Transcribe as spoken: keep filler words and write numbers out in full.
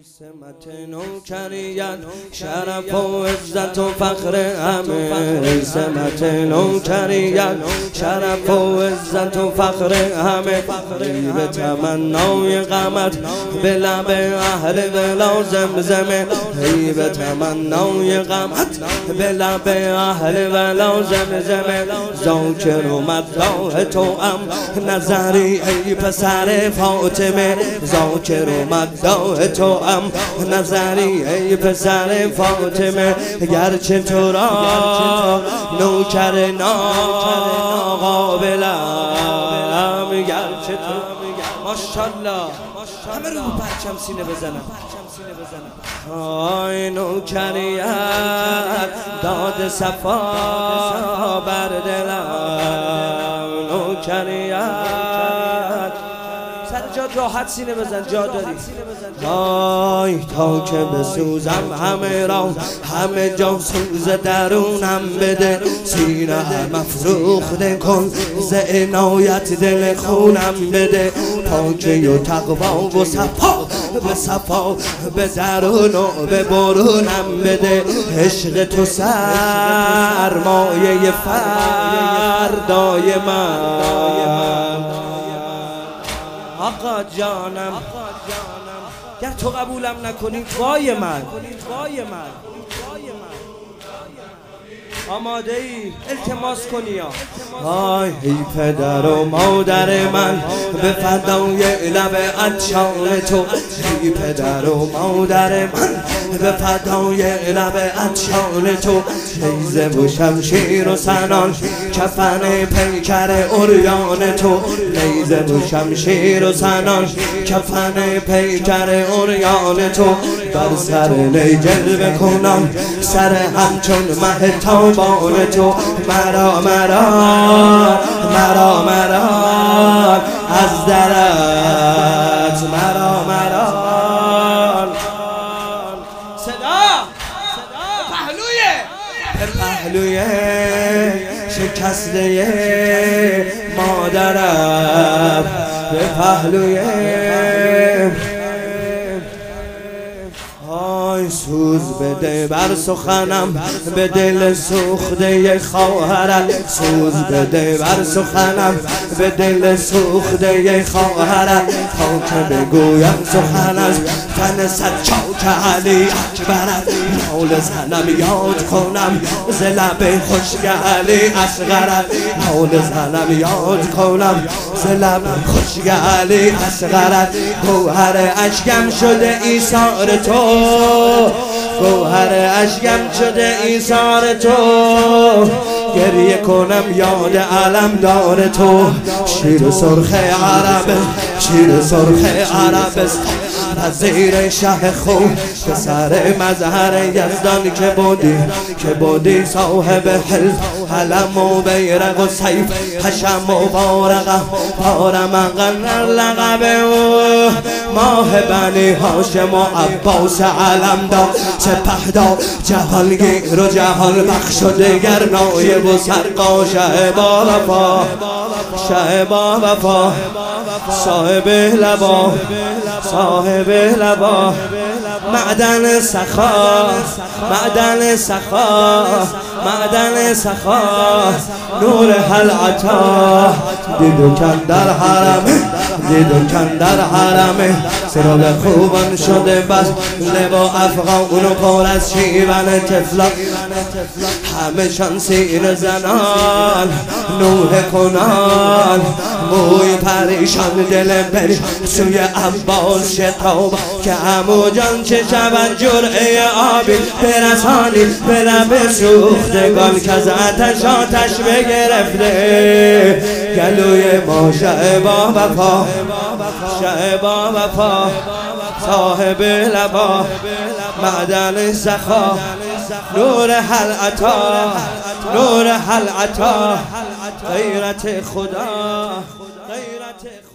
سمت نوکریت شرف و عزت و فخر همه، سمت نوکریت شرف و عزت و فخر همه. به تمنای غمت به لب اهل دلا زمزمه، به تمنای غمت به لب اهل دلا زمزمه. ذاکر و مداح تو ام نظری ای پسر فاطمه، ذاکر و مداح تو ام نظری ای پسر فاطمه. گرچه تو را نوکر ناقابلم، گرچه تو ماشاءالله همه رو پرچم سینه بزنم. آی نوکریت داد صفا بر دلم، نوکریت سر جاد راحت سینه بزن، جا داری. آی تا که بسوزم همه را، همه جا سوز درونم بده. سینه هم افروخته کن ز عنایت دل خونم بده. پاکی و تقوا و صفا به صفا به درون و به برونم بده. عشق تو سرمایه فردای من. آقا جانم گر تو قبولم نکنی وای من، آماده ای التماس کنی یا آی ای پدر و مادر من به فدای لب عطشان تو، ای پدر و مادر من به فدای لب عطشان تو. نیزه و شمشیر و سنان کفن پیکر عریان تو، نیزه و شمشیر و سنان کفن پیکر عریان تو. بر سر نی جلوه کنم سر همچون مهتاب بان تو. مرا مرا مرا مرا از درت، مرا مرا صدا پهلوی پهلوی شکسته مادرم، به پهلوی سوز بده بر سخنم به دل سوخته خواهرت. سوز بده بر سخنم به دل سوخته خواهرت. تا که بگویم سخن از تن سجاد علی اکبرت. نال زنم یاد کنم ز لب خشک علی اصغرت. نال زنم یاد کنم ز لب خشک علی اصغرت. گوهر اشکم شده ایثار تو، گوهر اشکم شده ایثار تو. گریه کنم یاد علمدار تو. شیر سرخ عرب، شیر سرخ عرب از زیر شه خو پسر مظهر یزدان که بودی، که بودی صاحب حلم علم و بیرق و سیف حشم و بارقه پارمغن لقب او. ماه بنی هاشم و عباس علمدار سپهدار جهانگیر و جهان بخش و دگر نایب و سرقا شه با وفا، شه با وفا صاحب لبا، صاحب لبا. معدن سخا، معدن سخا، معدن سخا. نور حل عطا دیدو کن در حرمه، دیدو کن در حرمه. سراغ خوبان شده بس لبا افغان و پر از شیون تفلا. همه شان سیر زنان نوح کنان، موی پریشان دل بری سوی عباس شتاب. که عمو جان چه شود جرعه آبی برسانی به لب سوختگان که از آتش آتش بگرفته. گلوی ما شه با وفا، شه با وفا صاحب لبا. معدن سخا نور حل عطا، نور حل عطا. غیرت خدا، غیرت